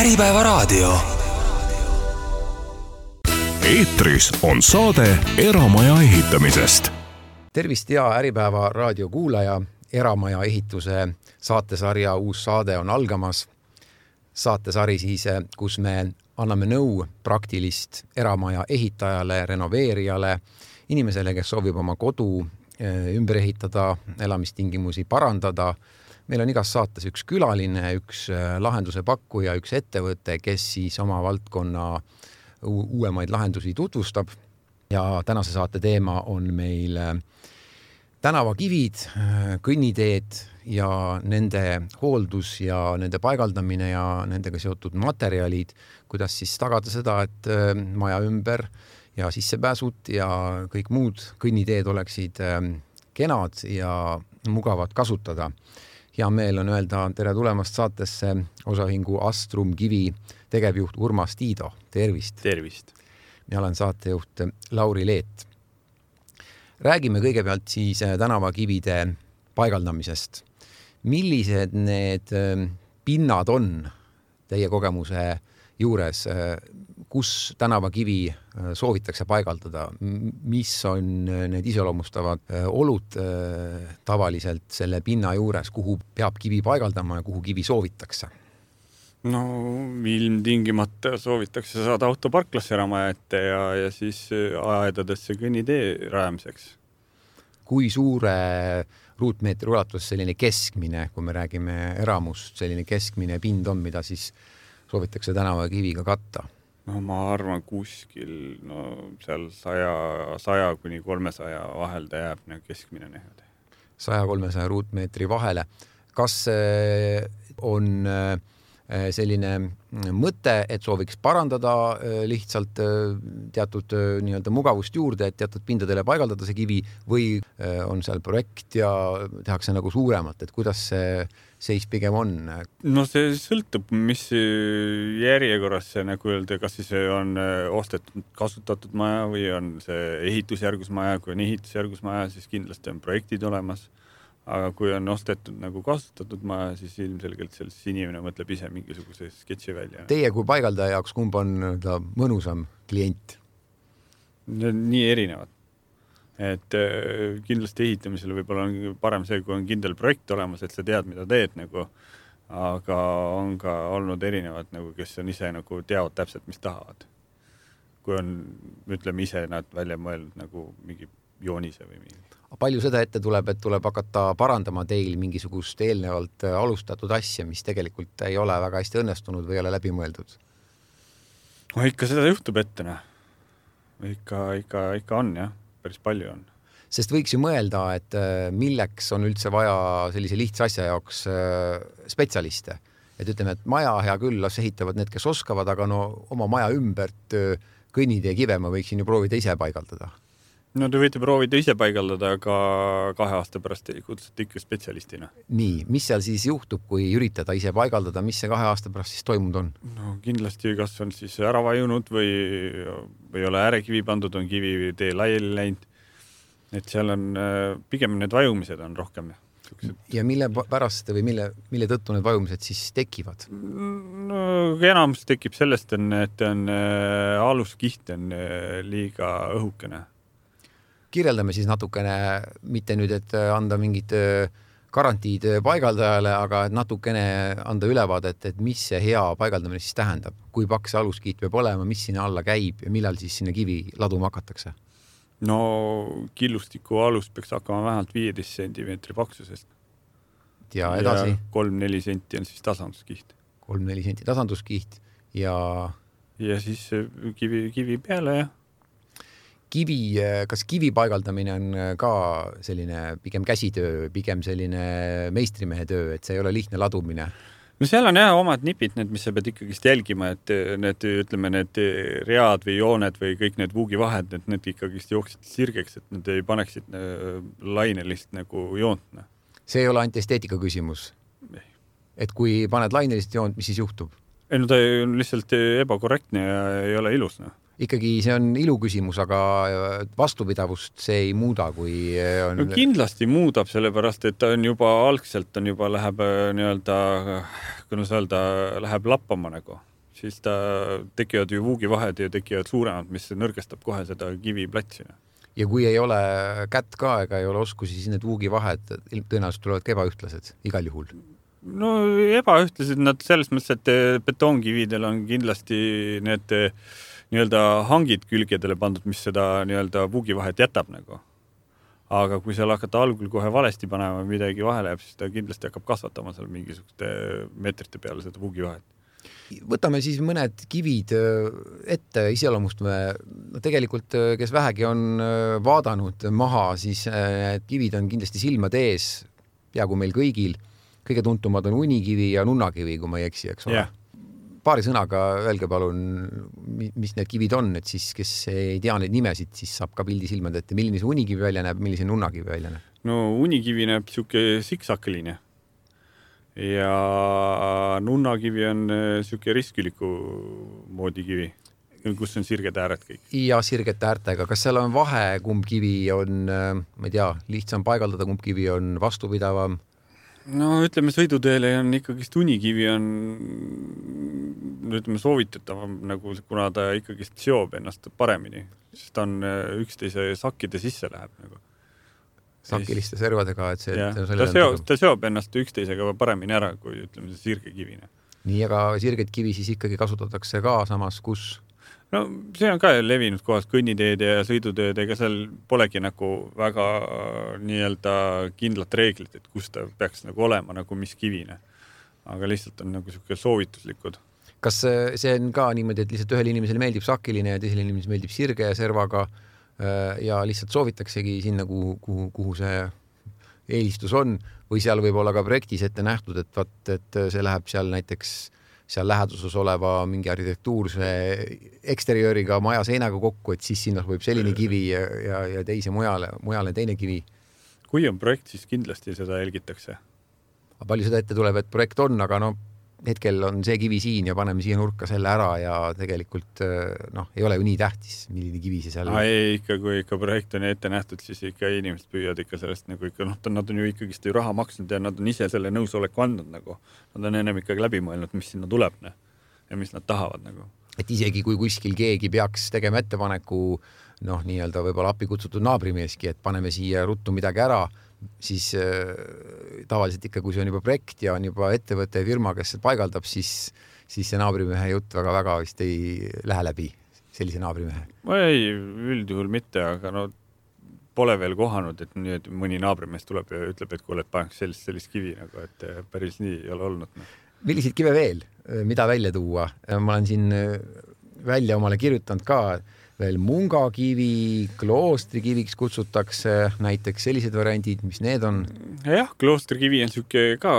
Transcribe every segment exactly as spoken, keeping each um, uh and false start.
Äripäeva raadio. Eetris on saade Eramaja ehitamisest. Tervist ja Äripäeva raadio kuulaja. Eramaja ehituse saatesarja uus saade on algamas. Saatesari siis, kus me anname nõu praktilist eramaja ehitajale, renoveerijale, inimesele, kes soovib oma kodu ümber ehitada, elamistingimusi parandada. Meil on igas saates üks külaline, üks lahenduse pakkuja, üks ettevõte, kes siis oma valdkonna uuemaid lahendusi tutvustab. Ja tänase saate teema on meil tänavakivid, kõnniteed ja nende hooldus ja nende paigaldamine ja nendega seotud materjalid, kuidas siis tagada seda, et maja ümber ja sissepääsud ja kõik muud kõnniteed oleksid kenad ja mugavad kasutada. Hea meel on öelda tere tulemast saatesse osaühingu Astrum Kivi tegevjuht Urmas Tiido. Tervist! Tervist! Mina olen saatejuht Lauri Leet. Räägime kõigepealt siis tänavakivide paigaldamisest. Millised need pinnad on teie kogemuse juures? Kus tänavakivi soovitakse paigaldada? Mis on need iseloomustavad olud tavaliselt selle pinna juures? Kuhu peab kivi paigaldama ja kuhu kivi soovitakse? No ilmtingimata soovitakse saada autoparklasse eramaja ette ja, ja siis aedadesse kõnnitee rajamiseks. Kui suure ruutmeetri ulatus selline keskmine, kui me räägime eramust, selline keskmine pind on, mida siis soovitakse tänavakiviga katta? No ma arvan kuskil no, seal saja, saja kuni kolmesaja vahel ta jääb ne, keskmine nehjad. saja kolmesaja ruutmeetri vahele. Kas on selline mõte, et sooviks parandada lihtsalt teatud nii-öelda mugavust juurde, et teatud pindadele paigaldada see kivi või on seal projekt ja tehakse nagu suuremalt, et kuidas see seis pigem on? No see sõltub, mis järjekorras see nagu öelda, kas siis on ostetud kasutatud maja või on see ehitusjärgus maja, kui on ehitusjärgus maja, siis kindlasti on projektid olemas. Aga kui on ostetud nagu kasutatud maja, siis ilmselgelt seal inimene mõtleb ise mingisuguse sketši välja. Teie kui paigaldaja jaoks kumb on mõnusam klient? Nii erinevad. Et kindlasti ehitamisel võib-olla on parem see, kui on kindel projekt olemas, et sa tead, mida teed. Nagu, aga on ka olnud erinevad, nagu, kes on ise nagu teavad täpselt, mis tahavad. Kui on, ütleme ise nad välja mõelnud nagu mingi joonise või mingi. Palju seda ette tuleb, et tuleb hakata parandama teil mingisugust eelnevalt alustatud asja, mis tegelikult ei ole väga hästi õnnestunud või ei ole läbi mõeldud? No ikka seda juhtub ette, ne. Ikka, ikka, ikka on, jah. Päris palju on. Sest võiks ju mõelda, et milleks on üldse vaja sellise lihtsa asja jaoks spetsialiste. Et ütleme, et maja hea küll, las ehitavad need, kes oskavad, aga no oma maja ümbert kõnnitee kive ma võiksin ju proovida ise paigaldada. No te võite proovida ise paigaldada, aga kahe aasta pärast ei kutsute ikka spetsialistina. Nii, mis seal siis juhtub, kui üritada ise paigaldada, mis see kahe aasta pärast siis toimunud on? No kindlasti kas on siis ära vajunud või ei ole äärekivi pandud, on kivi tee laiali läinud. Et seal on pigem need vajumised on rohkem. Ja mille pärast või mille, mille tõttu need vajumised siis tekivad? No enamus tekib sellest, et on aluskiht on liiga õhukene. Kirjeldame siis natukene, mitte nüüd, et anda mingid garantiid paigaldajale, aga natukene anda ülevaadet, et mis see hea paigaldamine siis tähendab. Kui paks aluskiit peab olema, mis sinna alla käib ja millal siis sinna kivi laduma hakatakse? No killustiku alus peaks hakkama vähemalt viieteist sentimeetri paksusest. Ja edasi? Ja kolm-neli senti on siis tasanduskiht. kolm-neli senti tasanduskiht ja... Ja siis kivi, kivi peale ja... Kivi, kas kivi paigaldamine on ka selline pigem käsitöö, pigem selline meistrimehe töö, et see ei ole lihtne ladumine? No seal on jah omad nipid, need, mis sa pead ikkagist jälgima, et need, ütleme, need read või jooned või kõik need vuugivahed, et need ikkagist jooksid sirgeks, et need ei paneksid lainelist nagu joont. See ei ole ainult esteetika küsimus? Ei. Et kui paned lainelist joont, mis siis juhtub? Ei, no ta on lihtsalt ebakorrektne ja ei ole ilus. No. Ikkagi see on ilu küsimus, aga vastupidavust see ei muuda, kui on... No kindlasti muudab, sellepärast, et ta on juba algselt on juba läheb nii-öelda, kuidas öelda, läheb lappama nagu. siis ta tekivad ju vuugivahed ja tekivad suuremad, mis nõrgestab kohe seda kiviplatsi. Ja kui ei ole kätt ka ega ei ole oskusi, siis need vuugivahed tõenäoliselt tulevad ka ebaühtlased igal juhul. No ebaühtlased nad selles mõttes, et betoonkividel on kindlasti need nii-öelda hangid külgedele pandud, mis seda nii-öelda vuugivahet jätab nagu. Aga kui seal hakata algul kohe valesti panema midagi vahele jääb, siis ta kindlasti hakkab kasvatama seal mingisuguste meetrite peale seda vuugivahet. Võtame siis mõned kivid ette, iseloomustame. No tegelikult, kes vähegi on vaadanud maha, siis need kivid on kindlasti silmade ees, peaaegu meil kõigil. Kõige tuntumad on unikivi ja nunnakivi, kui ma ei eksi, eks ole. Yeah. Paari sõnaga öelge palun, mis need kivid on, et siis, kes ei tea neid nimesid, siis saab ka pildi silmad ette, milline see unikivi välja näeb, milline nunnakivi välja näeb. No unikivi näeb siuke siksakeline ja nunnakivi on siuke ristküliku moodi kivi, kus on sirgete ääred kõik. Ja sirgete äärtega. Kas seal on vahe, kumb kivi on, ma ei tea, lihtsam paigaldada, kumb kivi on vastupidavam? No ütleme, sõiduteele on ikkagist unikivi on ütleme soovitatavam, nagu kuna ta ikkagist seob ennast paremini, sest ta on üksteise sakkide sisse läheb. Nagu. Sakiliste servadega, et see... Ja, et ta, seob, ta seob ennast üksteisega paremini ära, kui ütleme see sirgekivine. Nii, aga sirget kivi siis ikkagi kasutatakse ka samas, kus... No see on ka levinud kohas kõnniteed ja sõiduteed, ega seal polegi nagu väga nii-öelda kindlat reeglit, et kus ta peaks nagu olema nagu mis kivine. Aga lihtsalt on nagu selline soovituslikud. Kas see on ka niimoodi, et lihtsalt ühel inimesel meeldib sakiline ja teisel inimesel meeldib sirge ja servaga ja lihtsalt soovitaksegi sinna, kuhu, kuhu, kuhu see eelistus on või seal võib olla ka projektis ette nähtud, et, vaat, et see läheb seal näiteks seal läheduses oleva mingi arhitektuurse eksteriööriga maja seinaga kokku, et siis sinna võib selline kivi ja, ja, ja teise mujale, mujale teine kivi. Kui on projekt, siis kindlasti seda jälgitakse. Palju seda ette tuleb, et projekt on, aga no hetkel on see kivi siin ja paneme siia nurka selle ära ja tegelikult noh, ei ole ju nii tähtis, milline kivi see seal... Ah, ei, ikka, kui ikka projekt on ette nähtud, siis ikka inimesed püüavad ikka sellest nagu ikka, noh, nad on ju ikkagist ju raha maksnud ja nad on ise selle nõusoleku andnud nagu. Nad on ennem ikkagi läbi mõelnud, mis sinna tuleb ne? Ja mis nad tahavad nagu. Et isegi kui kuskil keegi peaks tegema ettepaneku, noh, nii-öelda võib-olla appi kutsutud naabrimeeski, et paneme siia ruttu midagi ära, siis äh, tavaliselt ikka, kui see on juba projekt ja on juba ettevõtte ja firma, kes paigaldab, siis, siis see naabrimehe jutt väga-väga vist ei lähe läbi, sellise naabrimehe. Ei, üldjuhul mitte, aga no pole veel kohanud, et nii, et mõni naabrimees tuleb ja ütleb, et kuule, et paneks sellist, sellist kivi, nagu, et päris nii ei ole olnud. No. Milliseid kive veel, mida välja tuua? Ma olen siin välja omale kirjutanud ka, veel mungakivi, kloostrikiviks kutsutakse, näiteks sellised variandid, mis need on? Jah, kloostrikivi on siuke ka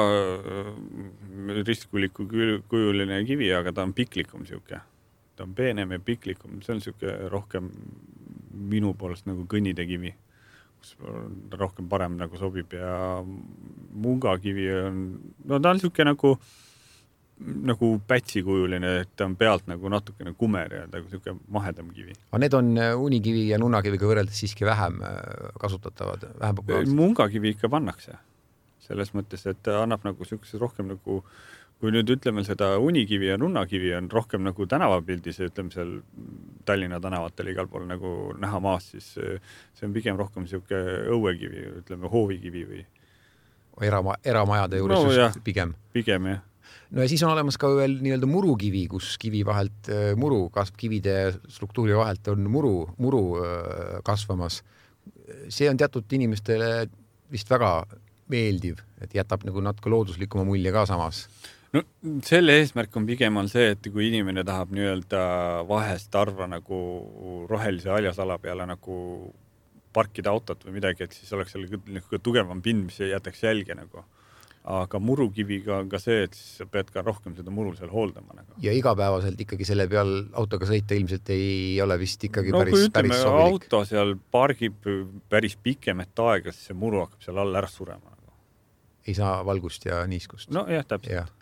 ristkuliku kujuline kivi, aga ta on piklikum siuke. Ta on peenem ja piklikum, see on siuke rohkem minu poolest nagu kõnnide kivi, kus rohkem parem nagu sobib ja mungakivi on, no ta on siuke nagu nagu pätsikujuline, et ta on pealt nagu natukene kumer ja ta on siuke mahedam kivi. Aga need on unikivi ja nunnakiviga võrreldes siiski vähem kasutatavad, vähem populaarsed? Mungakivi ikka pannakse. Selles mõttes, et ta annab nagu siukse rohkem nagu, kui nüüd ütleme seda unikivi ja nunnakivi on rohkem nagu tänavapildis, ütleme seal Tallinna tänavatel igal pool nagu näha maas, siis see on pigem rohkem siuke õuekivi, ütleme hoovikivi või Erama, eramajade juures no, just jah, pigem. Pigem, jah. No ja siis on olemas ka veel nii-öelda murukivi, kus kivi vahelt muru kasv, kivide struktuuri vahelt on muru, muru kasvamas. See on teatud inimestele vist väga meeldiv, et jätab nagu natuke looduslikuma mulje ka samas. No selle eesmärk on pigem on see, et kui inimene tahab nii-öelda vahest arva nagu rohelise aljasala peale nagu parkida autot või midagi, et siis oleks seal tugevam pind, mis ei jätaks jälge nagu. Aga murukiviga on ka see, et siis sa pead ka rohkem seda muru seal hooldama. Nagu. Ja igapäevaselt ikkagi selle peal autoga sõita ilmselt ei ole vist ikkagi no, päris, kui ütleme, päris sobilik. Auto seal pargib päris pikemet aega, siis see muru hakkab seal all ära surema. Nagu. Ei saa valgust ja niiskust. No jah, täpselt. Ja.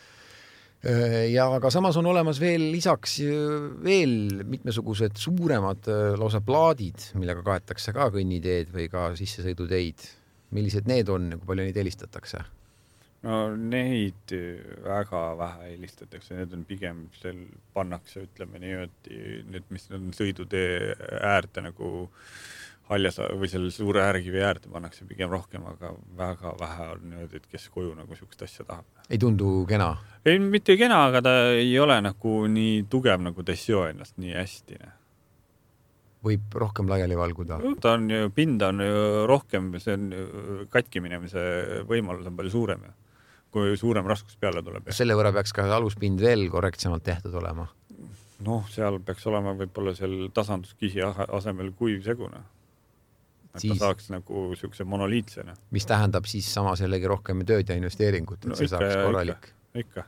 ja aga samas on olemas veel lisaks veel mitmesugused suuremad lausa plaadid, millega kaetakse ka kõnniteed või ka sissesõiduteid. Millised need on, kui palju neid helistatakse? no neid väga vähe helistatakse, need on pigem seal pannakse, ütleme nii, et need, mis on sõidutee äärde nagu haljas või selle suure äärekivi äärde pannakse pigem rohkem, aga väga vähe on niimoodi, et kes koju nagu sihukest asja tahab. Ei tundu kena? Ei, mitte kena, aga ta ei ole nagu nii tugev, nagu ta ei seo ennast nii hästi. Võib rohkem laiali valguda? Ta on ju, pinda on ju rohkem, see on katki minemise võimalus on palju suurem, kui suurem raskus peale tuleb. Selle võrra peaks ka aluspind veel korrektsemalt tehtud olema? Noh, seal peaks olema võib-olla seal tasanduskisi asemel kuiv segune. Et siis, ta saaks nagu siukse monoliitsena. Mis tähendab siis sama sellegi rohkem tööd ja investeeringut, et no, see ikka, saaks korralik. Ikka.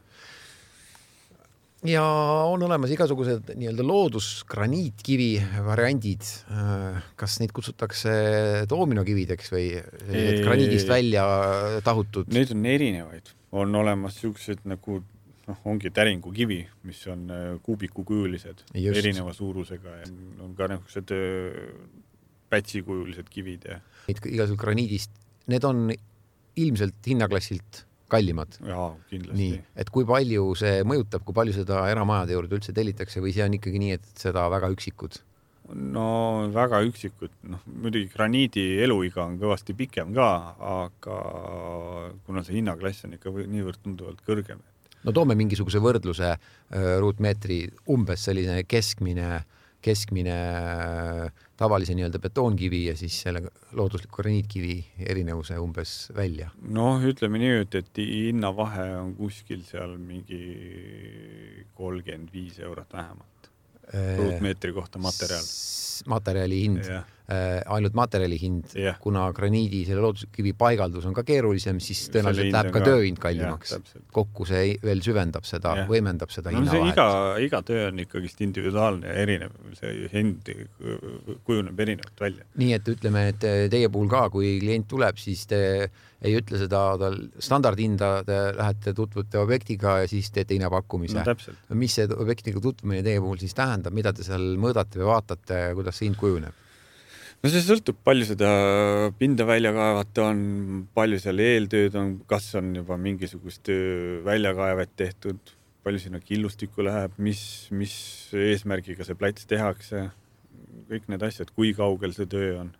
Ja on olemas igasugused nii-öelda loodusgraniitkivi variandid. Kas neid kutsutakse doominokivideks või Eee... graniidist välja tahutud? Neid on erinevaid. On olemas siuksed nagu, noh, ongi täringukivi, mis on kuubikukujulised, erineva suurusega. Ja on ka niisugused pätsikujulised kivid. Ja. Igasugused graniidist, need on ilmselt hinnaklassilt kallimad. Jaa, kindlasti. Nii, et kui palju see mõjutab, kui palju seda eramajade juurde üldse tellitakse või see on ikkagi nii, et seda väga üksikud? No väga üksikud. Noh, muidugi graniidi eluiga on kõvasti pikem ka, aga kuna see hinnaklass on ikka niivõrd tunduvalt kõrgem. No toome mingisuguse võrdluse ruutmeetri umbes selline keskmine keskmine tavalise nii-öelda betoonkivi ja siis selle loodusliku graniitkivi erinevuse umbes välja. Noh, ütleme nii, et hinnavahe on kuskil seal mingi kolmkümmend viis eurot vähemalt. Ruutmeetri kohta materjal. Materjali hind. Ja. Ainult materjali hind, ja. Kuna graniidi selle looduskivi paigaldus on ka keerulisem, siis tõenäoliselt läheb ka, ka tööhind kallimaks. Ja, kokku see veel süvendab seda, ja. Võimendab seda no, hinnavahet. Iga, iga töö on ikkagist individuaalne ja erinev, see hind kujuneb erinevalt välja. Nii, et ütleme, et teie puhul ka, kui klient tuleb, siis te ei ütle seda tal standardhinda, te lähete tutvute objektiga ja siis teete hinnapakkumise. No, mis see objektiga tutvumine teie puhul siis tähendab, mida te seal mõõdate või vaatate, kuidas see hind kujuneb? No see sõltub, palju seda pinda välja kaevata on, palju seal eeltööd on, kas on juba mingisugust väljakaevet tehtud, palju sinna killustikku läheb, mis, mis eesmärgiga see plats tehakse, kõik need asjad, kui kaugel see töö on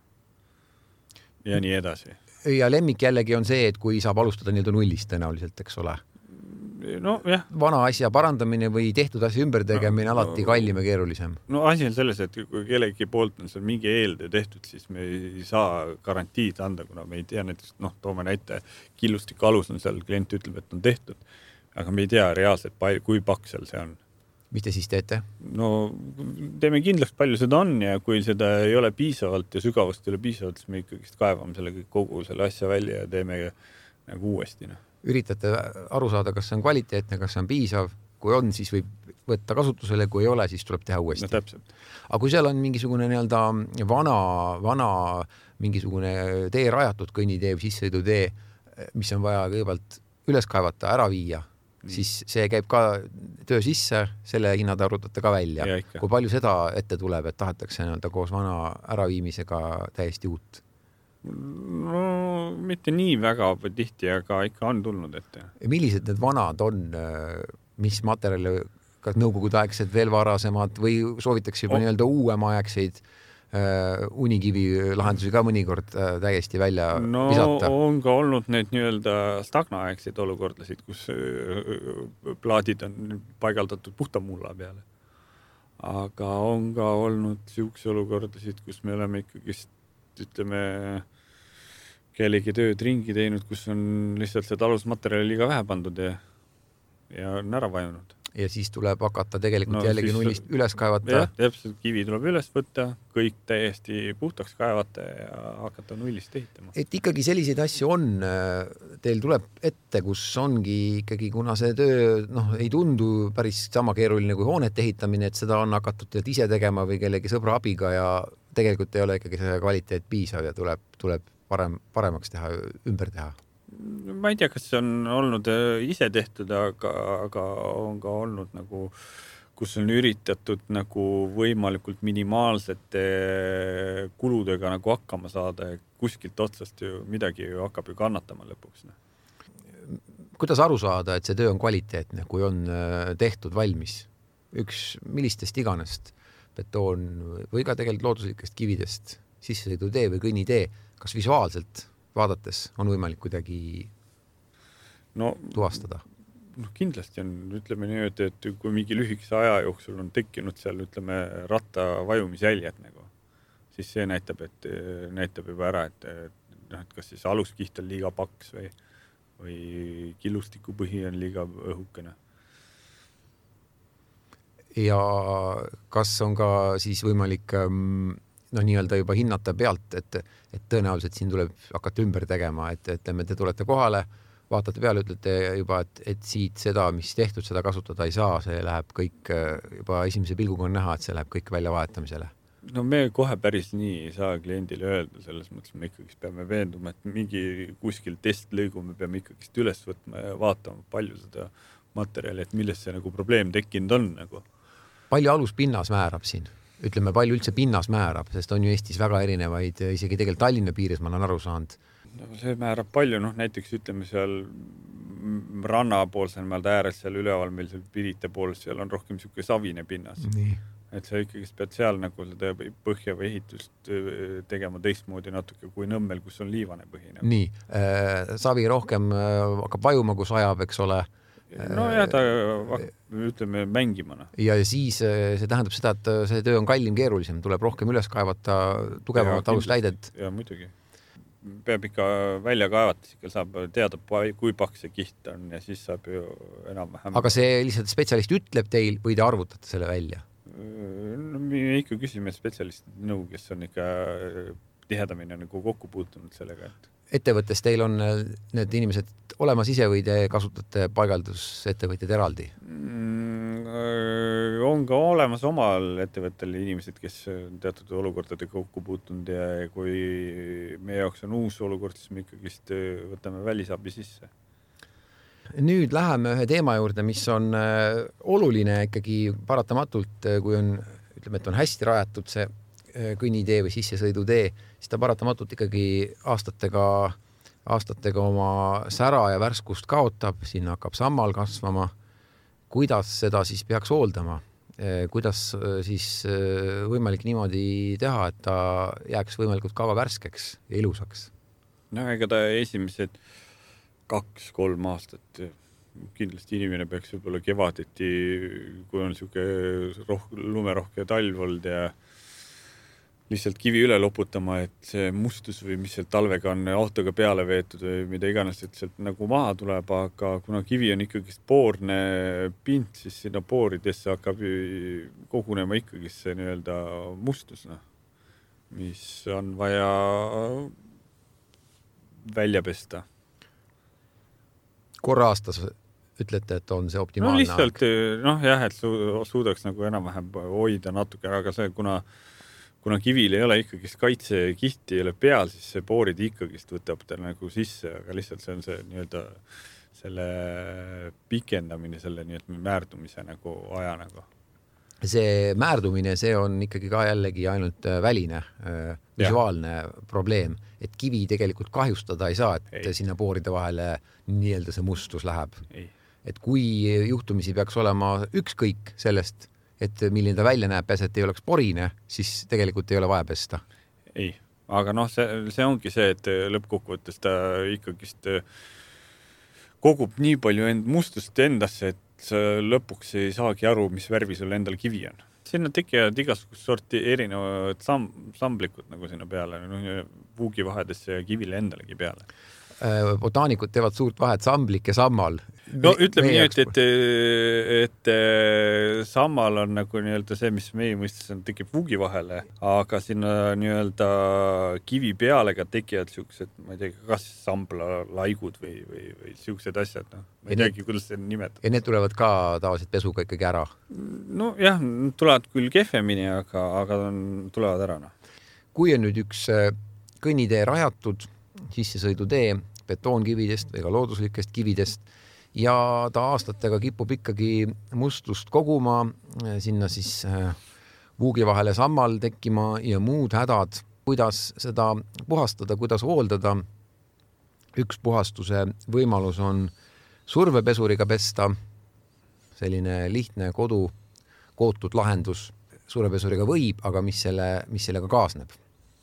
ja nii edasi. Ja lemmik jällegi on see, et kui saab alustada nii-öelda nullist tõenäoliselt, eks ole. No, jah. Vana asja parandamine või tehtud asja ümbertegemine no, alati kallim ja keerulisem. No asi on selles, et kui kellegi poolt on seal mingi eeltöö tehtud, siis me ei saa garantiid anda, kuna me ei tea näiteks, noh, toome näite, killustiku alus on seal, klient ütleb, et on tehtud, aga me ei tea reaalselt, kui paks seal see on. Mis te siis teete? No teeme kindlaks, palju seda on ja kui seda ei ole piisavalt ja sügavust ei ole piisavalt, siis me ikkagi kaevame selle kogu selle asja välja ja teeme nagu uuesti. No. Üritate aru saada, kas see on kvaliteetne, kas see on piisav. Kui on, siis võib võtta kasutusele, kui ei ole, siis tuleb teha uuesti. No täpselt. Aga kui seal on mingisugune nii-öelda vana, vana mingisugune tee rajatud kõnnitee või sissesõidutee, mis on vaja kõigepealt üles kaevata, ära viia, Nii. siis see käib ka töö sisse, selle hinnad arvutate ka välja. Kui palju seda ette tuleb, et tahetakse nii-öelda koos vana äraviimisega täiesti uut? No mitte nii väga tihti, aga ikka on tulnud ette. Millised need vanad on, mis materjali, kas nõukogudeaegsed veel varasemad või soovitakse juba oh. nii-öelda uuemaaegseid uh, unikivi lahendusi ka mõnikord uh, täiesti välja no, visata? No on ka olnud need nii-öelda stagnaaegseid olukordasid, kus uh, plaadid on paigaldatud puhta mulla peale. Aga on ka olnud siukse olukordasid, kus me oleme ikkagist, ütleme, kellegi tööd ringi teinud, kus on lihtsalt seda alusmaterjali liiga vähe pandud ja, ja on ära vajunud. Ja siis tuleb hakata tegelikult no, jällegi nullist üles kaevata. Jah, täpselt kivi tuleb üles võtta, kõik täiesti puhtaks kaevata ja hakata nullist ehitama. Et ikkagi selliseid asju on, teil tuleb ette, kus ongi ikkagi, kuna see töö noh, ei tundu päris sama keeruline kui hoonete ehitamine, et seda on hakatud ise tegema või kellegi sõbra abiga ja tegelikult ei ole ikkagi see kvaliteet piisav ja tuleb, tuleb parem, paremaks teha, ümber teha. Ma ei tea, kas see on olnud ise tehtud, aga, aga on ka olnud nagu, kus on üritatud nagu võimalikult minimaalsete kuludega nagu hakkama saada ja kuskilt otsast ju midagi ju hakkab ju kannatama lõpuks. kuidas aru saada, et see töö on kvaliteetne, kui on tehtud valmis? Üks millistest iganest betoon või ka tegelikult looduslikest kividest sissesõidutee või kõnnitee, kas visuaalselt vaadates on võimalik kuidagi no, tuvastada? No kindlasti on, ütleme nii, et, et kui mingi lühikese aja jooksul on tekkinud seal, ütleme, ratta vajumisjäljed, nagu, siis see näitab, et näitab juba ära, et, et, et kas siis aluskiht on liiga paks või, või killustikupõhi on liiga õhukene. Ja kas on ka siis võimalik no nii-öelda juba hinnata pealt, et, et tõenäoliselt siin tuleb hakata ümber tegema, et ütleme, te tulete kohale, vaatate peale, ütlete juba, et, et siit seda, mis tehtud, seda kasutada ei saa, see läheb kõik juba esimese pilguga on näha, et see läheb kõik välja vahetamisele. No me kohe päris nii ei saa kliendile öelda, selles mõttes me ikkagi peame veenduma, et mingi kuskil testlõigu me peame ikkagi üles võtma ja vaatama palju seda materjali, et millest see nagu probleem tekkinud on. Nagu. Palju aluspinnas määrab siin? Ütleme, palju üldse pinnas määrab, sest on ju Eestis väga erinevaid, isegi tegelikult Tallinna piires ma olen aru saanud. No, see määrab palju, noh näiteks ütleme seal rannapoolsel maal ääres seal üleval meil seal Pirita pool, seal on rohkem niisugune savine pinnas. Nii. Et see ikkagi spetsiaal nagu seda põhja või ehitust tegema teistmoodi natuke kui Nõmmel, kus on liivane põhi. Nagu. Nii, äh, savi rohkem äh, hakkab vajuma, kus ajab, eks ole. No jah, ta ütleme mängimana. Ja siis see tähendab seda, et see töö on kallim, keerulisem, tuleb rohkem üles kaevata tugevamat alusläidet. Ja muidugi. Peab ikka välja kaevates, ikka saab teada, kui paks see kiht on ja siis saab ju enam-vähem. Aga see lihtsalt spetsialist ütleb teil või te arvutate selle välja? No, me ikka küsime spetsialist nõu, kes on ikka tihedamini nagu kokku puutunud sellega, et ettevõttes teil on need inimesed olemas ise või te kasutate paigaldusettevõtjad eraldi? Mm, on ka olemas omal ettevõttel inimesed, kes teatud olukordade kokku puutunud ja kui meie jaoks on uus olukord, siis me ikkagi võtame välisabi sisse. Nüüd läheme ühe teema juurde, mis on oluline ikkagi paratamatult, kui on, ütleme, et on hästi rajatud see kõnnitee või sissesõidutee, siis ta paratamatult ikkagi aastatega, aastatega oma sära ja värskust kaotab, sinna hakkab sammal kasvama. Kuidas seda siis peaks hooldama? Kuidas siis võimalik niimoodi teha, et ta jääks võimalikult kaua värskeks ja ilusaks? No ega ta esimesed kaks-kolm aastat kindlasti inimene peaks võib-olla kevadeti, kui on siuke roh- lumerohke talv olnud ja lihtsalt kivi üle loputama, et see mustus või mis seal talvega on autoga peale veetud või mida iganes, et sealt nagu maha tuleb, aga kuna kivi on ikkagi poorne pint, siis sinna pooridesse hakkab kogunema ikkagi see nii-öelda mustus, no, mis on vaja välja pesta. Korra aastas ütlete, et on see optimaalne? No lihtsalt, noh jah, et suudaks nagu enam-vähem hoida natuke, aga see, kuna kuna kivil ei ole ikkagi kaitsekihti ei ole peal, siis see poorid ikkagi võtab ta nagu sisse, aga lihtsalt see on see nii-öelda selle pikendamine, selle nii, et määrdumise nagu aja nagu. See määrdumine, see on ikkagi ka jällegi ainult väline, visuaalne ja. Probleem, et kivi tegelikult kahjustada ei saa, et ei. Sinna pooride vahele nii-öelda see mustus läheb. Ei. Et kui juhtumisi peaks olema ükskõik sellest, et milline ta välja näeb, et ei oleks porine, siis tegelikult ei ole vaja pesta. Ei, aga noh, see, see ongi see, et lõppkokkuvõttes ta ikkagist kogub nii palju end mustust endasse, et lõpuks ei saagi aru, mis värvi sul endal kivi on. Sinna tekivad igasugust sorti erinevad sam- samblikud nagu sinna peale, vuugivahedesse ja kivile endalegi peale. Botaanikud teevad suurt vahet samblik ja sammal. No ütleme nii, et, et, et sammal on nagu nii-öelda see, mis meie mõistes on, tekib vuugi vahele, aga sinna nii-öelda kivi peale ka tekivad siuksed, ma ei tea, kas samblalaigud või, või, või siuksed asjad. No. Ma ei teagi, kuidas see nimetab. Ja need tulevad ka tavaliselt pesuga ikkagi ära? No jah, tulevad küll kehvemini, aga, aga tulevad ära. No. Kui on nüüd üks kõnnitee rajatud, sissesõidutee betoonkividest või ka looduslikest kividest ja ta aastatega kipub ikkagi mustust koguma, sinna siis vuugi vahele sammal tekkima ja muud hädad, kuidas seda puhastada, kuidas hooldada. Üks puhastuse võimalus on survepesuriga pesta, selline lihtne kodu kootud lahendus survepesuriga võib, aga mis, selle, mis sellega kaasneb?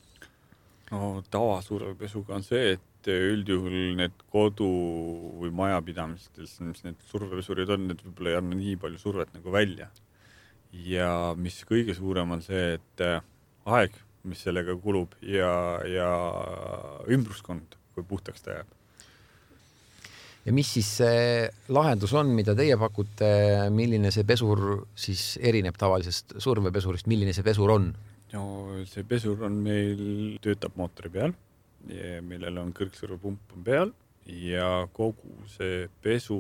No tavasurvepesuga on see, et üldjuhul need kodu või majapidamistes, mis need survepesurid on, need võib-olla ei anna nii palju survet nagu välja. Ja mis kõige suurem on see, et aeg, mis sellega kulub ja, ja ümbruskond, kui puhtaks ta jääb. Ja mis siis see lahendus on, mida teie pakute, milline see pesur siis erineb tavalisest survepesurist, milline see pesur on? No, see pesur on meil, töötab mootori peal, millel on kõrgsurvepump on peal ja kogu see pesu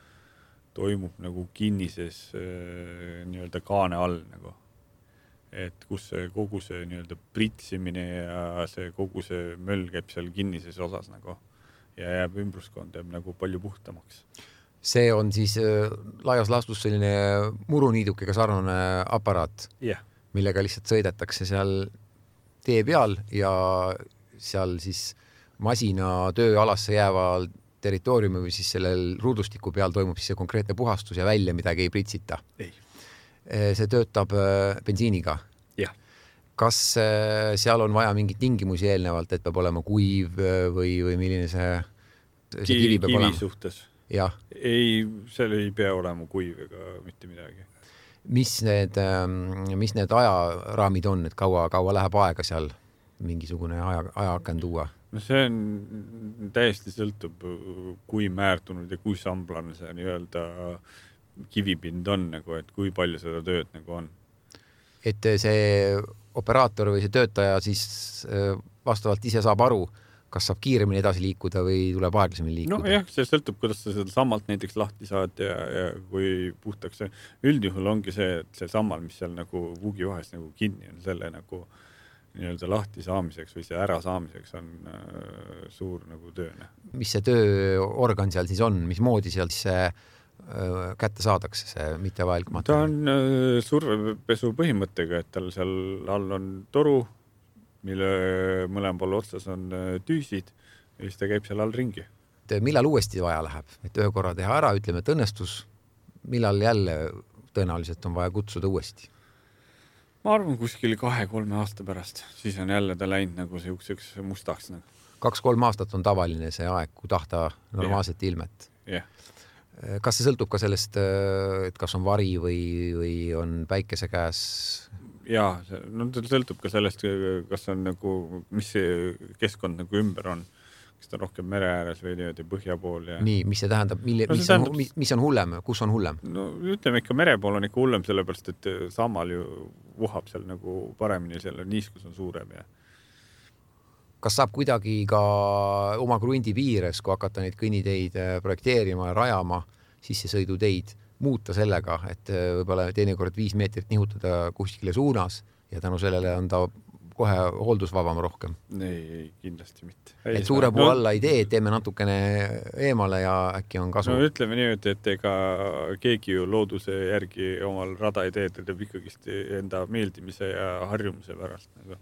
toimub nagu kinnises nii-öelda kaane all. Nagu. Et kus see, kogu see nii-öelda pritsimine ja see, kogu see möll käib seal kinnises osas nagu. Ja jääb ümbruskond jääb nagu palju puhtamaks. See on siis laias laastus selline muruniidukega sarnane aparaat, yeah. millega lihtsalt sõidetakse seal tee peal ja seal siis masina tööalasse jääval territooriumi või siis sellel ruudustiku peal toimub siis see konkreetne puhastus ja välja midagi ei pritsita. Ei. See töötab bensiiniga. Yeah. Kas seal on vaja mingit tingimusi eelnevalt, et peab olema kuiv või, või milline see, see kivi, kivi peab kivi olema? Suhtes. Ja. Ei, seal ei pea olema kuiv ega mitte midagi. Mis need, mis need ajaraamid on, et kaua, kaua läheb aega seal mingisugune aja, ajaaken tuua? No see on täiesti sõltub, kui määrtunud ja kui samblane see nii-öelda kivipind on, nagu, et kui palju seda tööd nagu on. Et see operaator või see töötaja siis vastavalt ise saab aru, kas saab kiiremini edasi liikuda või tuleb aeglasemini liikuda? No jah, see sõltub, kuidas sa seda sammalt näiteks lahti saad ja, ja kui puhtaks see. Üldjuhul ongi see, et see sammal, mis seal nagu vugi vahest nagu kinni on, selle nagu nii-öelda lahti saamiseks või see ära saamiseks on äh, suur nagu tööne. Mis see tööorgan seal siis on? Mis moodi seal siis see äh, kätte saadakse, see mitte vajalik materjal? Ta on äh, survepesu põhimõttega, et tal seal all on toru, mille mõlemal otsas on tüüsid ja siis ta käib seal all ringi. Millal uuesti vaja läheb? Et ühe korra teha ära, ütleme, et õnnestus, millal jälle tõenäoliselt on vaja kutsuda uuesti? Ma arvan kuskil kahe-kolme aasta pärast, siis on jälle ta läinud nagu siukseks mustaks. Nagu. Kaks-kolm aastat on tavaline see aeg, kui tahta normaalset yeah. ilmet. Yeah. Kas see sõltub ka sellest, et kas on vari või, või on päikese käes? Jaa, no ta sõltub ka sellest, kas on nagu, mis see keskkond nagu ümber on. Kas ta on rohkem mere ääres või niimoodi põhja pool. Ja... Nii, mis see tähendab? Mille, no, mis, see tähendab... On, mis on hullem? Kus on hullem? No ütleme ikka mere pool on ikka hullem, sellepärast, et samal ju vuhab seal nagu paremini, selle niiskus on suurem. Ja... Kas saab kuidagi ka oma krundi piires, kui hakata neid kõnniteid projekteerima ja rajama, sissesõiduteid muuta sellega, et võib-olla teinekord viis meetrit nihutada kuskile suunas ja tänu sellele on ta kohe hooldusvabam rohkem? Ei, ei kindlasti mitte. Ei et suure puu no, alla ei tee, teeme natukene eemale ja äkki on kasu. No ütleme nii, et, et ega keegi ju looduse järgi omal rada ei tee, ta teeb ikkagist enda meeldimise ja harjumise pärast. Nagu.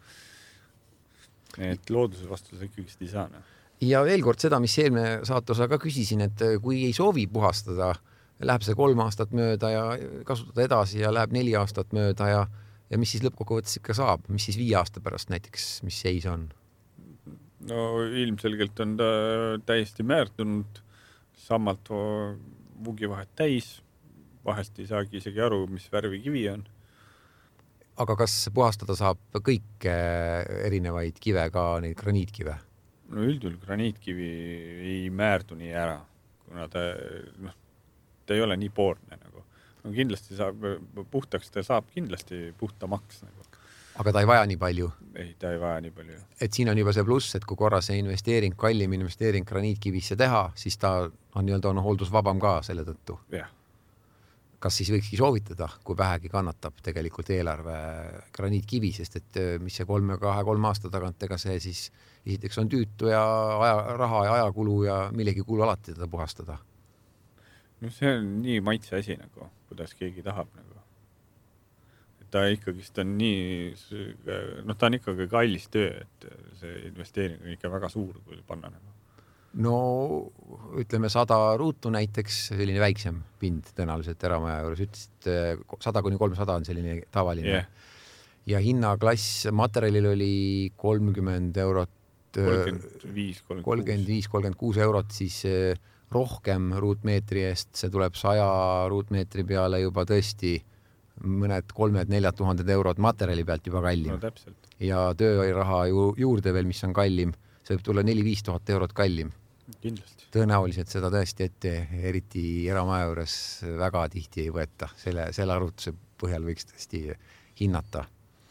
Et looduse vastu see ikkagist ei saa. No. Ja veel kord seda, mis eelmine saatosa ka küsisin, et kui ei soovi puhastada, läheb see kolm aastat mööda ja kasutada edasi ja läheb neli aastat mööda ja ja mis siis lõppkokkuvõttes ikka saab? Mis siis viie aasta pärast näiteks, mis seis on? No ilmselgelt on ta täiesti määrtunud, sammalt vugi vahet täis, vahest ei saagi isegi aru, mis värvi kivi on. Aga kas puhastada saab kõik erinevaid kive, ka neid graniitkive? No üldjuhul graniitkivi ei määrdu nii ära, kuna ta, noh, ta ei ole nii poorne nagu. No kindlasti saab puhtaks, ta saab kindlasti puhtamaks. Nagu. Aga ta ei vaja nii palju? Ei, ta ei vaja nii palju. Et siin on juba see pluss, et kui korra see investeering, kallim investeering graniitkivisse teha, siis ta on nii-öelda on hooldusvabam ka selle tõttu. Yeah. Kas siis võikski soovitada, kui vähegi kannatab tegelikult eelarve graniitkivi, sest et mis see kolme, kahe, kolme aasta tagant, ega see siis esiteks on tüütu ja aja, raha ja ajakulu ja millegi kulu alati teda puhastada. No see on nii maitse asi, nagu, kuidas keegi tahab. Nagu. Ta ikkagist on nii, noh, ta on ikkagi kallis töö, et see investeering on ikka väga suur, kui panna. Nagu. no ütleme sada ruutu näiteks, selline väiksem pind tõenäoliselt eramaja juures, ütlesid sada kuni kolmsada on selline tavaline. Yeah. Ja hinnaklass materjalil oli kolmkümmend eurot, kolmkümmend viis, kolmkümmend kuus eurot, siis rohkem ruutmeetri eest, see tuleb saja ruutmeetri peale juba tõesti mõned kolmed, neljad tuhanded eurot materjali pealt juba kallim. No täpselt. Ja tööraha ju, juurde veel, mis on kallim, see võib tulla neli-viis tuhat eurot kallim. Kindlasti. Tõenäoliselt seda tõesti ette, eriti eramaja juures väga tihti ei võeta. Selle, selle arvutuse põhjal võiks tõesti hinnata.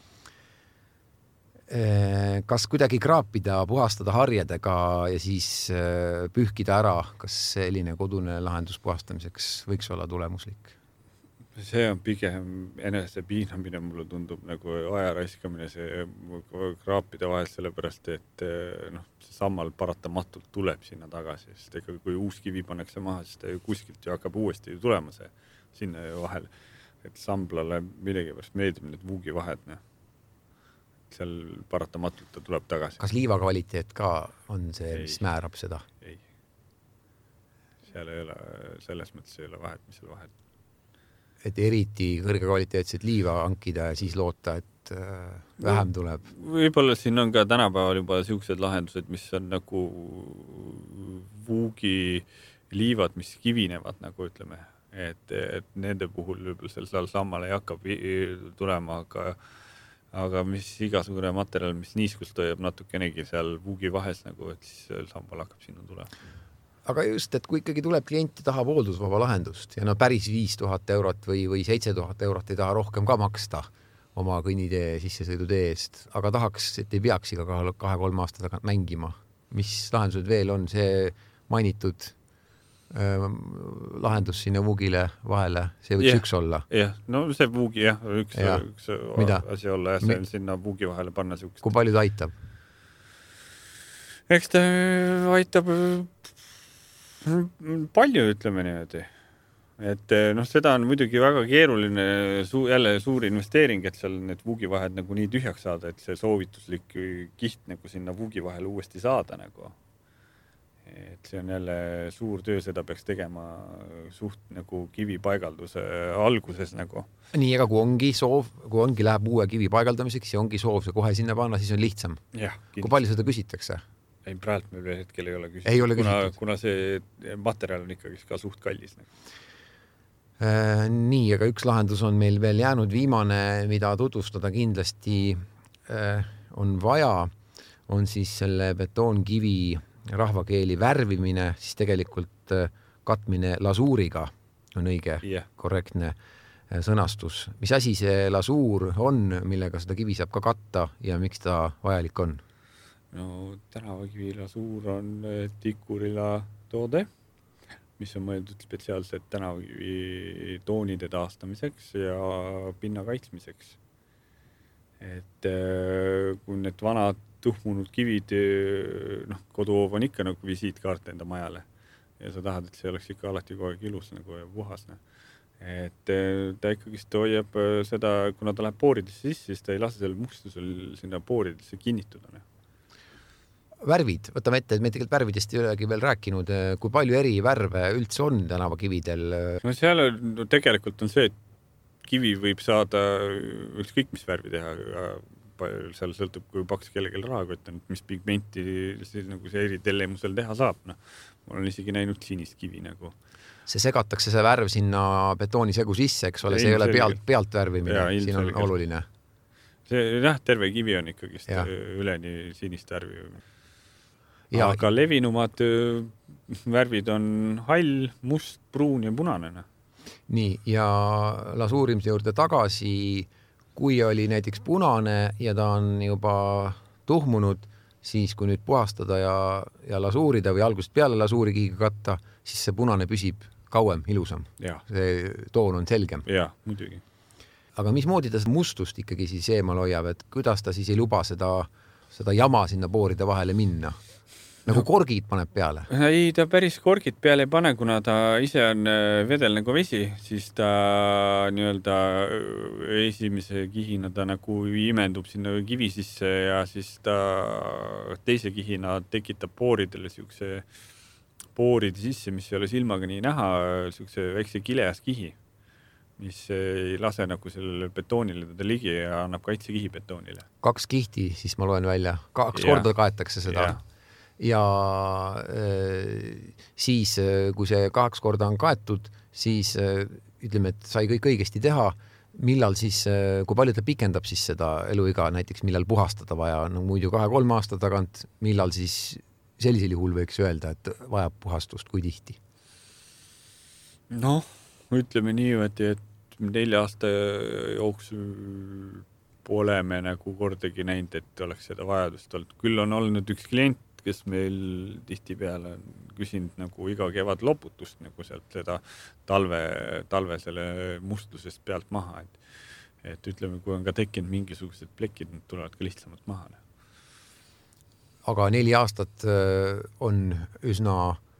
Kas kuidagi kraapida, puhastada harjedega ja siis pühkida ära, kas selline kodune lahendus puhastamiseks võiks olla tulemuslik? See on pigem enese piinamine, mulle tundub nagu aja raiskamine, see kraapida vahel sellepärast, et noh, see sammal paratamatult tuleb sinna tagasi, sest ega kui uus kivi pannakse maha, siis ta ju kuskilt ju hakkab uuesti tulema see sinna vahel, et samblale millegipärast meeldib need vuugi vahed, ne. Seal paratamatult ta tuleb tagasi. Kas liiva kvaliteet ka on see, mis ei, määrab seda? Ei. Seal ei ole, selles mõttes ei ole vahet, mis seal vahet. Et eriti kõrge kvaliteetset liiva hankida ja siis loota, et vähem tuleb. Võib-olla siin on ka tänapäeval juba siuksed lahendused, mis on nagu vuugi liivad, mis kivinevad, nagu ütleme, et, et nende puhul võib-olla seal sammal ei hakka tulema, aga, aga mis igasugune materjal, mis niiskust toimub natukenegi seal vuugi vahes, nagu, et siis sambal hakkab sinna tulema. Aga just, et kui ikkagi tuleb klient ja tahab hooldusvaba lahendust ja no päris viis tuhat eurot või, või seitse tuhat eurot ei taha rohkem ka maksta oma kõnnitee sissesõidutee eest, aga tahaks, et ei peaks iga kahe-kolme aasta tagant mängima. Mis lahendused veel on? See mainitud äh, lahendus sinna vuugile vahele, see võiks yeah. üks olla. Jah, no see vuugi jah, üks, ja. üks asi olla ja see on sinna vuugi vahele panna siukest. Kui palju ta aitab? Eks ta aitab palju, ütleme niimoodi. Et noh, seda on muidugi väga keeruline suu, jälle suur investeering, et seal need vuugivahed nagu nii tühjaks saada, et see soovituslik kiht nagu sinna vuugivahele uuesti saada nagu. Et see on jälle suur töö, seda peaks tegema suht nagu kivi paigalduse alguses nagu. Nii, aga kui ongi soov, kui ongi läheb uue kivi paigaldamiseks ja ongi soov see kohe sinna panna, siis on lihtsam. Jah, kui palju seda küsitakse? Ei, praegu meil veel hetkel ei ole küsitud, ei ole kuna, kuna see materjal on ikkagi ka suht kallis. Äh, nii, aga üks lahendus on meil veel jäänud viimane, mida tutvustada kindlasti äh, on vaja, on siis selle betoonkivi rahvakeeli värvimine, siis tegelikult äh, katmine lasuuriga on õige, yeah. korrektne äh, sõnastus. Mis asi see lasuur on, millega seda kivi saab ka katta ja miks ta vajalik on? No tänavakivila suur on tikurila toode, mis on mõeldud spetsiaalselt tänavakivi toonide taastamiseks ja pinna kaitsmiseks. Et kui need vanad tuhmunud kivid, noh, koduhoov on ikka nagu visiitkaart enda majale ja sa tahad, et see oleks ikka alati kogu aeg ilus nagu ja puhas. Et ta ikkagist hoiab seda, kuna ta läheb pooridesse sisse, siis ta ei lase selle mustusel sinna pooridesse kinnituda. Värvid, võtame ette, et me tegelikult värvidest ei olegi veel rääkinud, kui palju eri värve üldse on tänavakividel? No seal no tegelikult on see, et kivi võib saada ükskõik mis värvi teha, seal sõltub, kui paks kellegel rahakott on, mis pigmenti nagu see eri tellemusel teha saab. No, ma olen isegi näinud sinist kivi nagu. See segatakse see värv sinna betoonisegu sisse, eks ole, see ei ole pealt, pealt värvimine, ja, siin on oluline. See, jah, terve kivi on ikkagist ja. Üleni sinist värvi. Ja. Aga levinumad värvid on hall, must, pruun ja punane. Nii, ja lasuurimise juurde tagasi, kui oli näiteks punane ja ta on juba tuhmunud, siis kui nüüd puhastada ja, ja lasuurida või algusest peale lasuurikiiga katta, siis see punane püsib kauem, ilusam. Ja. See toon on selgem. Ja, muidugi. Aga mismoodi ta mustust ikkagi siis eemal hoiab, et kuidas ta siis ei luba seda, seda jama sinna pooride vahele minna? Nagu korgid paneb peale? Ei, ta päris korgid peale ei pane, kuna ta ise on vedel nagu vesi, siis ta nii-öelda esimese kihina ta nagu imendub sinna kivi sisse ja siis ta teise kihina tekitab pooridele siukse pooride sisse, mis ei ole silmaga nii näha, siukse väikse kilejas kihi, mis ei lase nagu sellele betoonile teda ligi ja annab kaitsekihi betoonile. Kaks kihti, siis ma loen välja. Kaks Ja. korda kaetakse seda. Ja. Ja äh, siis, kui see kaks korda on kaetud, siis äh, ütleme, et sai kõik õigesti teha, millal siis, kui palju ta pikendab siis seda eluiga, näiteks millal puhastada vaja, no muidu kahe-kolme aasta tagant, millal siis sellisel juhul võiks öelda, et vajab puhastust, kui tihti? Noh, ütleme niimoodi, et nelja aasta jooksul pole me nagu kordagi näinud, et oleks seda vajadust olnud. Küll on olnud üks klient, kes meil tihti peale on küsinud nagu iga kevad loputust nagu sealt seda talve, talve selle mustlusest pealt maha. Et, et ütleme, kui on ka tekkinud mingisugused plekid, need tulevad ka lihtsamalt maha. Aga neli aastat on üsna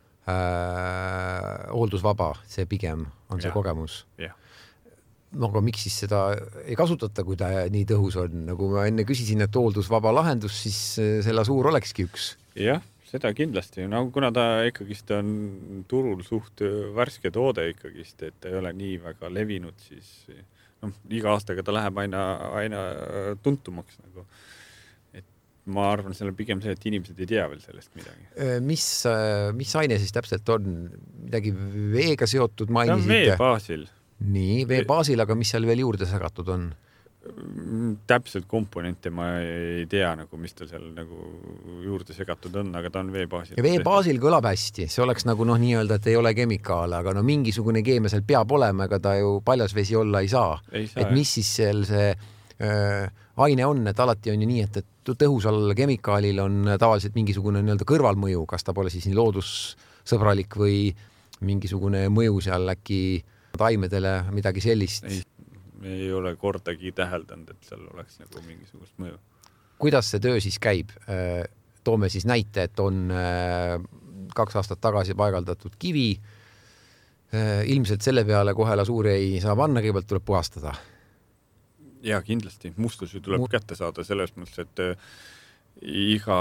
äh, hooldusvaba, see pigem on see ja. Kogemus. Jah. No aga miks siis seda ei kasutata, kui ta nii tõhus on? Nagu ma enne küsisin, et hooldusvaba lahendus, siis selle suur olekski üks. Jah, seda kindlasti. No, kuna ta ikkagist on turul suht värske toode ikkagist, et ta ei ole nii väga levinud, siis no, iga aastaga ta läheb aina, aina tuntumaks. Nagu. Et ma arvan, selle pigem see, et inimesed ei tea veel sellest midagi. Mis, mis aine siis täpselt on? Midagi veega seotud mainisite? Ta on vee baasil. Nii, vee baasil, aga mis seal veel juurde segatud on? Täpselt komponente ma ei tea, nagu, mis ta seal nagu juurde segatud on, aga ta on vee baasil. Ja vee baasil kõlab hästi. See oleks nagu noh, nii-öelda, et ei ole kemikaale, aga no mingisugune keemia seal peab olema, ega ta ju paljas vesi olla ei saa. Ei saa et mis siis seal see äh, aine on, et alati on ju nii, et, et tõhusal kemikaalil on tavaliselt mingisugune nii-öelda kõrvalmõju, kas ta pole siis nii loodussõbralik või mingisugune mõju seal äkki taimedele, midagi sellist. Ei, ei ole kordagi täheldanud, et seal oleks nagu mingisugust mõju. Kuidas see töö siis käib? Toome siis näite, et on kaks aastat tagasi paigaldatud kivi. Ilmselt selle peale kohe lasuuri ei saa panna, kõigepealt tuleb puhastada. Ja kindlasti. Mustus ju tuleb Mut... kätte saada selles mõttes, et iga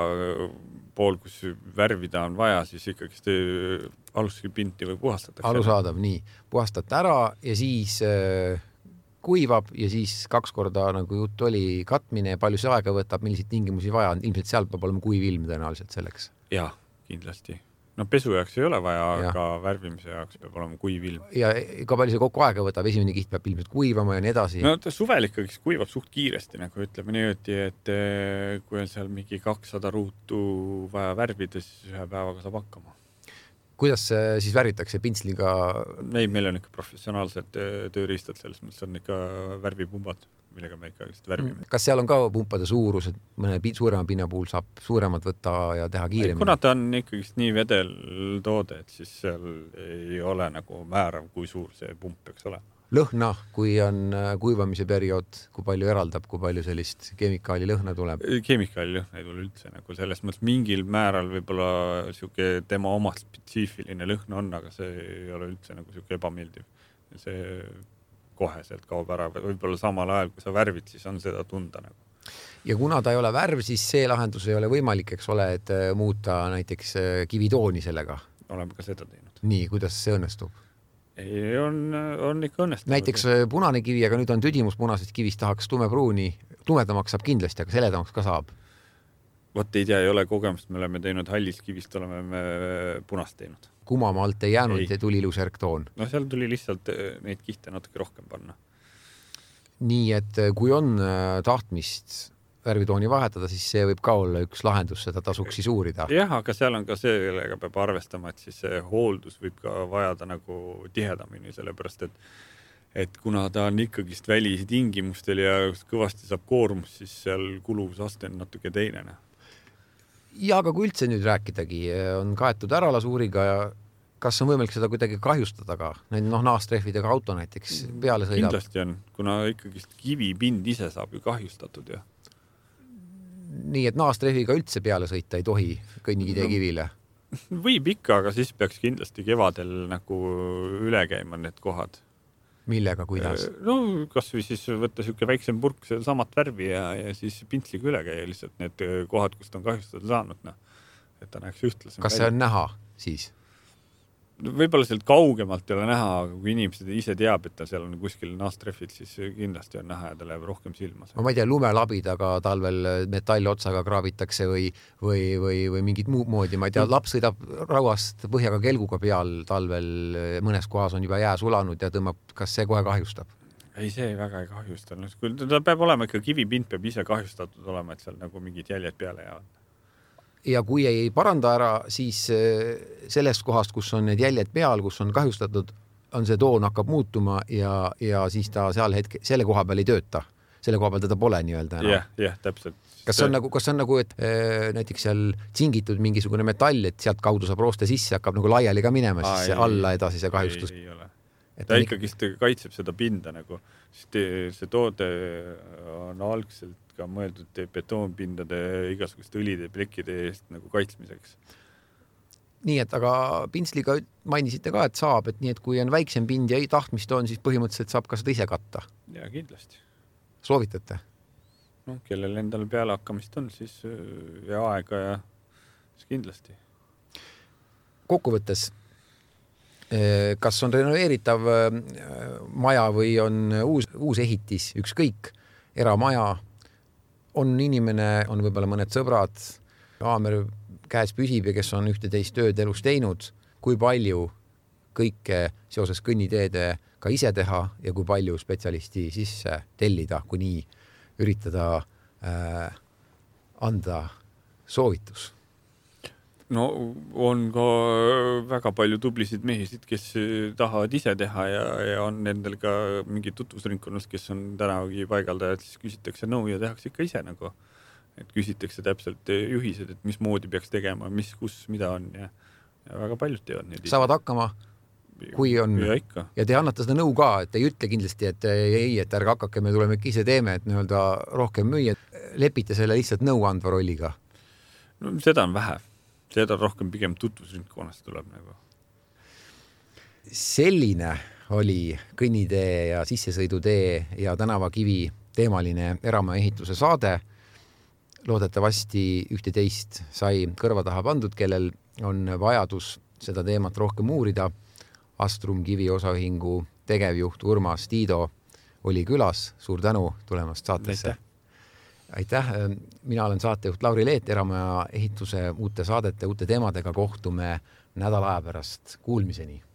pool, kus värvida on vaja, siis ikkagi aluspinti või puhastatakse. Alusaadav, nii. Puhastate ära ja siis äh, kuivab ja siis kaks korda, nagu jutt oli, katmine, palju see aega võtab, milliseid tingimusi vaja on. Ilmselt seal peab olema kuiv ilm tõenäoliselt selleks. Ja, kindlasti. No pesu jaoks ei ole vaja, ja. Aga värvimise jaoks peab olema kuiv ilm. Ja ka palju see kokku aega võtab, esimene kiht peab ilmselt kuivama ja nii edasi. No ta suvel ikkagi kuivab suht kiiresti, nagu ütleme niimoodi, et kui on seal mingi kakssada ruutu vaja värvida, siis ühe päevaga saab hakkama. Kuidas siis värvitakse pintsliga? Ei, meil on ikka professionaalsed tööriistad, selles mõttes on ikka värvipumbad, millega me ikka värvime. Kas seal on ka pumpade suurus, et mõne suurema pinna puhul saab suuremad võtta ja teha kiiremini? Kuna ta on ikkagi nii vedel toode, et siis seal ei ole nagu määrav, kui suur see pump peaks olema. Lõhna, kui on kuivamise periood, kui palju eraldab, kui palju sellist kemikaali lõhna tuleb? Kemikaali lõhna ei tule üldse. Nagu selles mõttes mingil määral võib-olla siuke tema oma spetsiifiline lõhna on, aga see ei ole üldse nagu siuke ebameeldiv. See kohe sealt kaob ära. Võib-olla samal ajal, kui sa värvid, siis on seda tunda. Nagu. Ja kuna ta ei ole värv, siis see lahendus ei ole võimalik, eks ole, et muuta näiteks kivitooni sellega. Oleme ka seda teinud. Nii, kuidas see õnnestub? Ei, on, on ikka õnnestunud. Näiteks punane kivi, aga nüüd on tüdimus punasest kivist, tahaks tumepruuni. Tumedamaks saab kindlasti, aga seledamaks ka saab. Vot ei tea, ei ole kogemust. Me oleme teinud hallist kivist, oleme me punast teinud. Kumama alt ei jäänud ja tuli ilus erktoon. No seal tuli lihtsalt neid kihte natuke rohkem panna. Nii, et kui on tahtmist värvitooni vahetada, siis see võib ka olla üks lahendus, seda tasuks siis uurida. Jah, aga seal on ka see, kellega peab arvestama, et siis see hooldus võib ka vajada nagu tihedamini, sellepärast, et, et kuna ta on ikkagist välitingimustel ja kõvasti saab koormus, siis seal kuluvusaste on natuke teine. Ja, aga kui üldse nüüd rääkidagi, on kaetud ära lasuuriga ja kas on võimalik seda kuidagi kahjustada ka? Need noh, naastrehvidega auto näiteks peale sõidab. Kindlasti on, kuna ikkagist kivipind ise saab ju kahjustatud ja nii, et naastrehviga üldse peale sõita ei tohi kõnnitee kivile? Võib ikka, aga siis peaks kindlasti kevadel nagu üle käima need kohad. Millega, kuidas? No kas või siis võtta siuke väiksem purk samat värvi ja, ja siis pintsliga üle käia lihtsalt need kohad, kust on kahjustada saanud, no, et ta näeks ühtlasem. Kas see on näha siis? Võib-olla sealt kaugemalt ei ole näha, aga kui inimesed ise teab, et ta seal on kuskil naastreffid, siis kindlasti on näha ja ta läheb rohkem silma. Ma ei tea, lumelabidega talvel metallotsaga kraavitakse või, või, või, või mingit muud moodi. Ma ei tea, laps sõidab rauast põhjaga kelguga peal talvel, mõnes kohas on juba jää sulanud ja tõmbab, kas see kohe kahjustab? Ei, see väga ei kahjusta. Ta peab olema ikka kivipind, peab ise kahjustatud olema, et seal nagu mingid jäljed peale jäävad. Ja kui ei paranda ära, siis sellest kohast, kus on need jäljed peal, kus on kahjustatud, on see toon hakkab muutuma ja, ja siis ta seal hetke, selle koha peal ei tööta. Selle koha peal teda pole nii-öelda enam. Jah, jah, täpselt. Kas see on nagu, kas see on nagu, et e, näiteks seal tsingitud mingisugune metall, et sealt kaudu saab rooste sisse, hakkab nagu laiali ka minema, siis Aa, see ei, alla edasi see kahjustus. Ei, ei ole. Ta ikkagi kaitseb seda pinda nagu, sest see toode on algselt ka mõeldud betoonpindade igasuguste õlide ja plekkide eest nagu kaitsmiseks. Nii, et aga pintsliga mainisite ka, et saab, et nii, et kui on väiksem pind ja ei tahtmist on, siis põhimõtteliselt saab ka seda ise katta. Ja kindlasti. Soovitate? No, kellel endal peale hakkamist on, siis ja aega ja siis kindlasti. Kokkuvõttes, kas on renoveeritav maja või on uus, uus ehitis, ükskõik, eramaja, on inimene, on võib-olla mõned sõbrad, haamer käes püsib ja kes on ühteteist tööd elus teinud, kui palju kõike seoses kõnniteede ka ise teha ja kui palju spetsialisti sisse tellida, kui nii üritada äh, anda soovitus. No on ka väga palju tublisid mehisid, kes tahavad ise teha ja, ja on nendel ka mingi tutvusringkonnast, kes on tänagi paigaldajad, siis küsitakse nõu ja tehakse ikka ise nagu. Et küsitakse täpselt juhised, et mis moodi peaks tegema, mis, kus, mida on ja, ja väga paljud teevad neid. Saavad hakkama, kui on. Ja, ikka. Ja te annate seda nõu ka, et ei ütle kindlasti, et ei, et ärge hakake, me tuleme ikka ise teeme, et nii-öelda rohkem müüa. Lepite selle lihtsalt nõu andva rolliga? No, seda on vähe. Seda rohkem pigem tutvusringkonnast tuleb nagu. Selline oli kõnnitee ja sissesõidutee ja tänavakivi teemaline eramaja ehituse saade. Loodetavasti ühteteist sai kõrva taha pandud, kellel on vajadus seda teemat rohkem uurida. Astrum Kivi osaühingu tegevjuht Urmas Tiido oli külas. Suur tänu tulemast saatesse. Aitäh. Aitäh, mina olen saatejuht Lauri Leet, eramaja ehituse uute saadete, uute teemadega kohtume nädala aja pärast. Kuulmiseni!